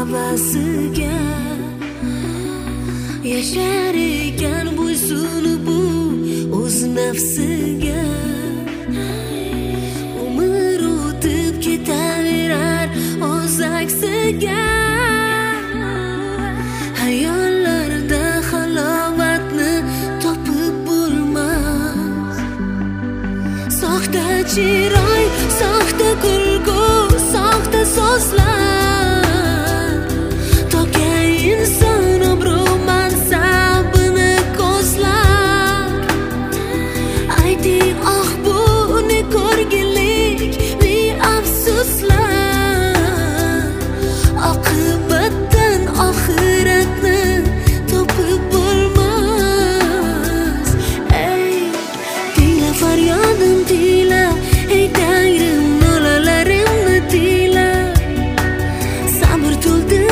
havasiga yashar ekan bo'ysunib bu o'z nafsiga. Umr o'tib ketaverar o'z aksiga. Hayollarda halovatni topib bo'lmas. Soxta chiroy, soxta kulgu, soxta so'zlar tokay inson obro' mansabini ko'zlar. Ayting, oh bu ne ko'rgilik, ne afsuslar. Oqibatdan oxiratni topib bo'lmas. Ey, tingla faryodim, tingla, ey Tangrim, nolalarimni tingla. Sabr to'ldi